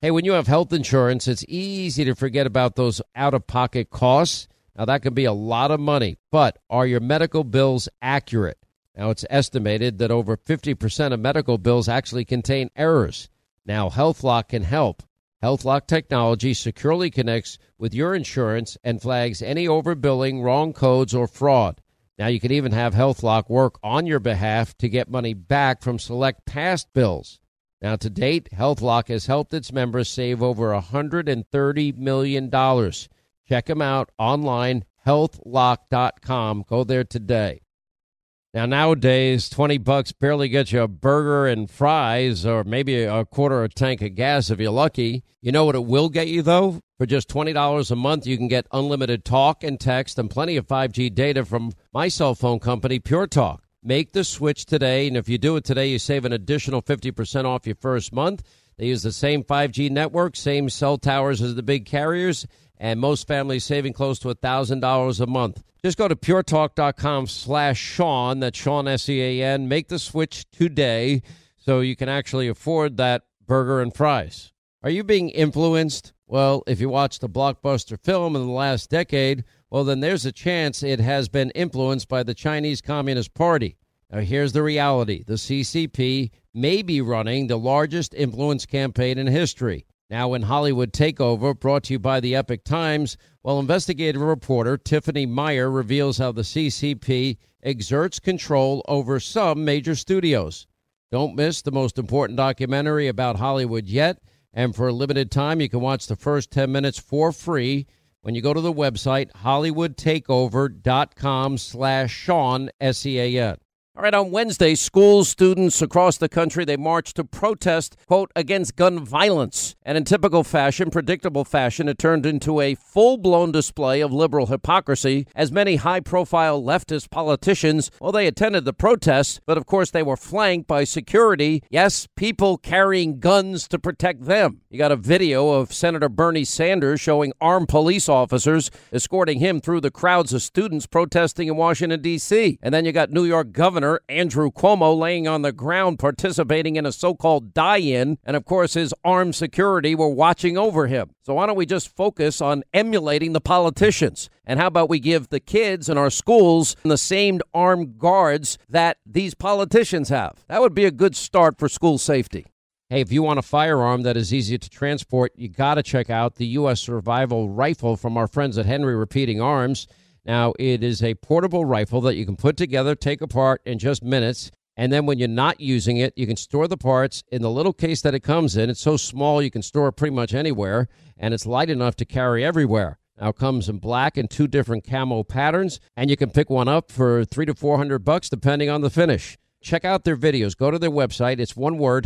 Hey, when you have health insurance, it's easy to forget about those out-of-pocket costs. Now, that can be a lot of money, but are your medical bills accurate? Now, it's estimated that over 50% of medical bills actually contain errors. Now, HealthLock can help. HealthLock technology securely connects with your insurance and flags any overbilling, wrong codes, or fraud. Now, you can even have HealthLock work on your behalf to get money back from select past bills. Now, to date, HealthLock has helped its members save over $130 million. Check them out online, healthlock.com. Go there today. Now, nowadays, $20 barely gets you a burger and fries or maybe a quarter of a tank of gas if you're lucky. You know what it will get you, though? For just $20 a month, you can get unlimited talk and text and plenty of 5G data from my cell phone company, Pure Talk. Make the switch today, and if you do it today, you save an additional 50% off your first month. They use the same 5G network, same cell towers as the big carriers, and most families saving close to $1,000 a month. Just go to puretalk.com/Sean, that's Sean, S-E-A-N. Make the switch today so you can actually afford that burger and fries. Are you being influenced? Well, if you watched a blockbuster film in the last decade, well, then there's a chance it has been influenced by the Chinese Communist Party. Now, here's the reality. The CCP may be running the largest influence campaign in history. Now, in Hollywood Takeover, brought to you by the Epic Times, well, investigative reporter Tiffany Meyer reveals how the CCP exerts control over some major studios. Don't miss the most important documentary about Hollywood yet, and for a limited time, you can watch the first 10 minutes for free when you go to the website hollywoodtakeover.com/Sean, S-E-A-N. All right, on Wednesday, schools, students across the country, they marched to protest, quote, against gun violence. And in typical fashion, predictable fashion, it turned into a full-blown display of liberal hypocrisy as many high-profile leftist politicians, well, they attended the protests, but of course they were flanked by security. Yes, people carrying guns to protect them. You got a video of Senator Bernie Sanders showing armed police officers escorting him through the crowds of students protesting in Washington, D.C. And then you got New York Governor Andrew Cuomo laying on the ground participating in a so-called die-in, and of course his armed security were watching over him. So why don't we just focus on emulating the politicians? And how about we give the kids in our schools the same armed guards that these politicians have? That would be a good start for school safety. Hey, if you want a firearm that is easy to transport, you got to check out the U.S. Survival Rifle from our friends at Henry Repeating Arms. Now, it is a portable rifle that you can put together, take apart in just minutes, and then when you're not using it, you can store the parts in the little case that it comes in. It's so small you can store it pretty much anywhere, and it's light enough to carry everywhere. Now, it comes in black and 2 different camo patterns, and you can pick one up for $300 to $400 depending on the finish. Check out their videos. Go to their website. It's one word,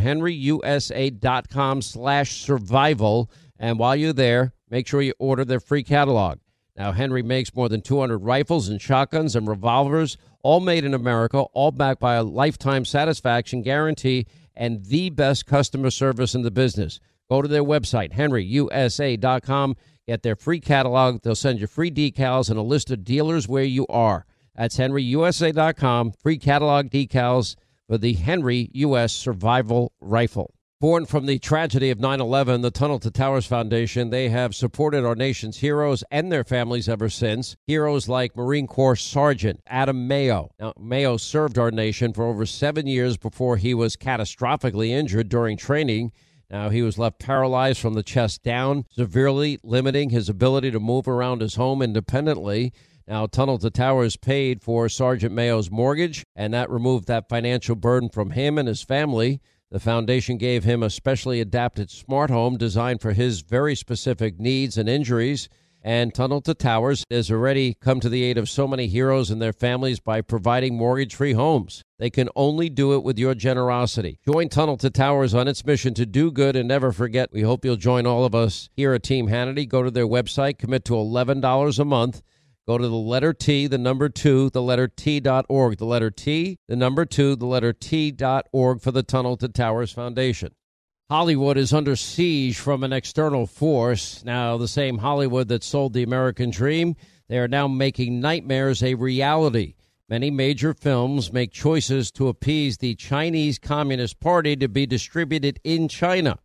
henryusa.com/survival, and while you're there, make sure you order their free catalog. Now, Henry makes more than 200 rifles and shotguns and revolvers, all made in America, all backed by a lifetime satisfaction guarantee and the best customer service in the business. Go to their website, henryusa.com, get their free catalog. They'll send you free decals and a list of dealers where you are. That's henryusa.com, free catalog decals for the Henry U.S. Survival Rifle. Born from the tragedy of 9/11, the Tunnel to Towers Foundation, they have supported our nation's heroes and their families ever since. Heroes like Marine Corps Sergeant Adam Mayo. Now, Mayo served our nation for over 7 years before he was catastrophically injured during training. Now, he was left paralyzed from the chest down, severely limiting his ability to move around his home independently. Now, Tunnel to Towers paid for Sergeant Mayo's mortgage, and that removed that financial burden from him and his family. The foundation gave him a specially adapted smart home designed for his very specific needs and injuries. And Tunnel to Towers has already come to the aid of so many heroes and their families by providing mortgage-free homes. They can only do it with your generosity. Join Tunnel to Towers on its mission to do good and never forget. We hope you'll join all of us here at Team Hannity. Go to their website, commit to $11 a month. Go to the letter T, the number 2, the letter T.org. The letter T, the number 2, the letter T.org for the Tunnel to Towers Foundation. Hollywood is under siege from an external force. Now, the same Hollywood that sold the American dream, they are now making nightmares a reality. Many major films make choices to appease the Chinese Communist Party to be distributed in China.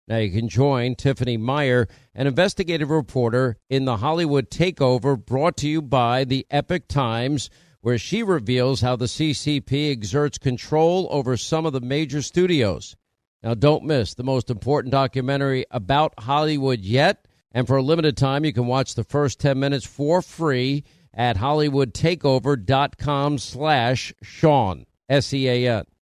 Now you can join Tiffany Meyer, an investigative reporter in the Hollywood Takeover, brought to you by the Epic Times, where she reveals how the CCP exerts control over some of the major studios. Now don't miss the most important documentary about Hollywood yet, and for a limited time you can watch the first 10 minutes for free at hollywoodtakeover.com/Sean, SEAN.